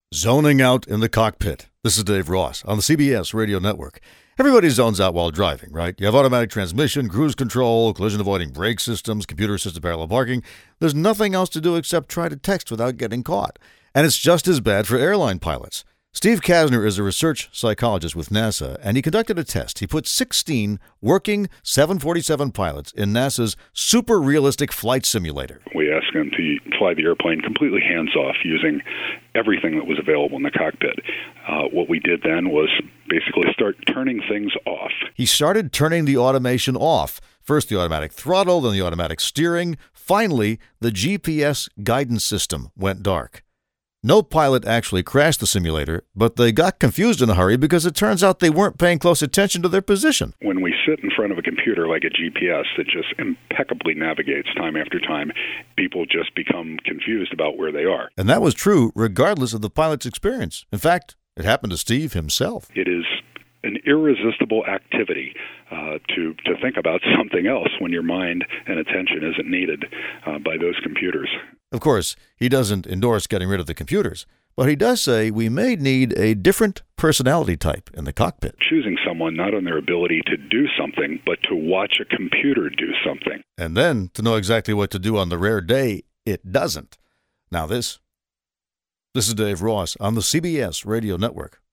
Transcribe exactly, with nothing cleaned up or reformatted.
Zoning out in the cockpit. This is Dave Ross on the C B S Radio Network. Everybody zones out while driving, right? You have automatic transmission, cruise control, collision-avoiding brake systems, computer-assisted parallel parking. There's nothing else to do except try to text without getting caught. And it's just as bad for airline pilots. Steve Kasner is a research psychologist with NASA, and he conducted a test. He put sixteen working seven forty-seven pilots in NASA's super realistic flight simulator. We asked them to fly the airplane completely hands-off using everything that was available in the cockpit. Uh, what we did then was basically start turning things off. He started turning the automation off. First the automatic throttle, then the automatic steering. Finally, the G P S guidance system went dark. No pilot actually crashed the simulator, but they got confused in a hurry because it turns out they weren't paying close attention to their position. When we sit in front of a computer like a G P S that just impeccably navigates time after time, people just become confused about where they are. And that was true regardless of the pilot's experience. In fact, it happened to Steve himself. It is an irresistible activity uh, to to think about something else when your mind and attention isn't needed uh, by those computers. Of course, he doesn't endorse getting rid of the computers, but he does say we may need a different personality type in the cockpit. Choosing someone not on their ability to do something, but to watch a computer do something. And then to know exactly what to do on the rare day it doesn't. Now this, this is Dave Ross on the C B S Radio Network.